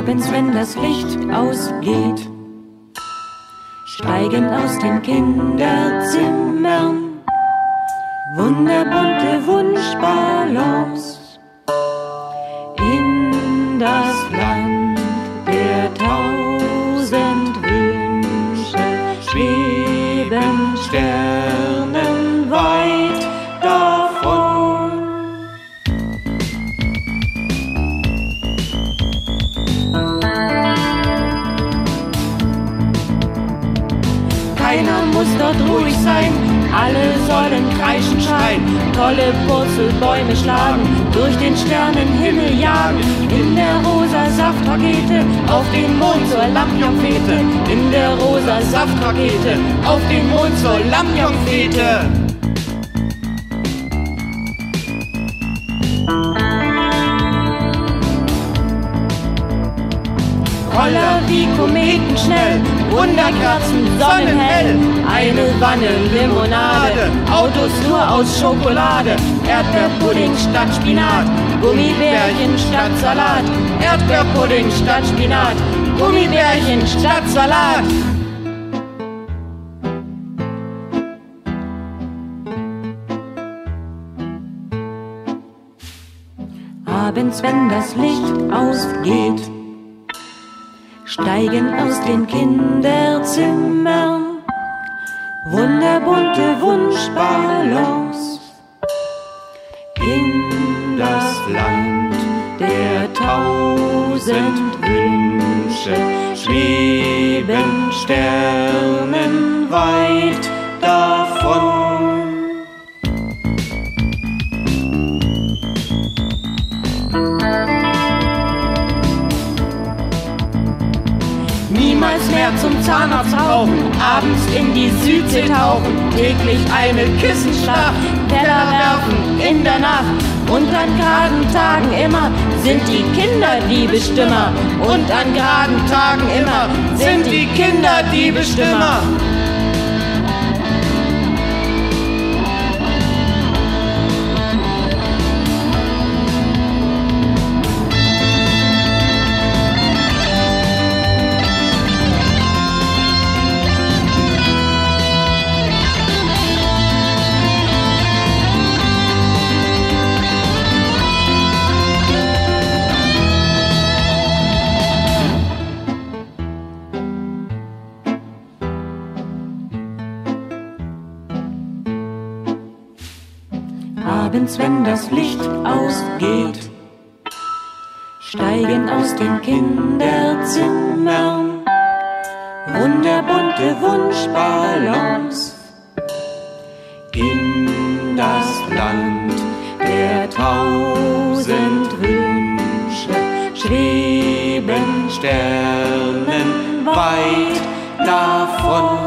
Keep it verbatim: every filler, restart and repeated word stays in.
Abends, wenn das Licht ausgeht, steigen aus den Kinderzimmern wunderbunte Wunschballons in das Land der tausend Wünsche, schweben sternenweit davon. Keiner muss dort ruhig sein, alle sollen kreischen, schreien, tolle Purzelbäume schlagen, durch den Sternenhimmel jagen, in der rosa Saftrakete, auf den Mond zur Lampion-Fete, in der rosa Saftrakete, auf den Mond zur Lampion-Fete. Roller wie Kometen schnell, Wunderkerzen, sonnenhell, eine Wanne Limonade, Autos nur aus Schokolade, Erdbeerpudding statt Spinat, Gummibärchen statt Salat, Erdbeerpudding statt Spinat, Gummibärchen statt Salat. Abends, wenn das Licht ausgeht, steigen aus den Kinderzimmern wunderbunte Wunschballons in das Land der tausend Wünsche, schweben sternenweit davon. Niemals mehr zum Zahnarzt rauchen, abends in die Südsee tauchen, täglich eine Kissenschlacht, Teller werfen in der Nacht. Und an geraden Tagen immer sind die Kinder die Bestimmer. Und an geraden Tagen immer sind die Kinder die Bestimmer. Abends, wenn das Licht ausgeht, steigen aus den Kinderzimmern wunderbunte Wunschballons in das Land der tausend Wünsche, schweben sternenweit davon.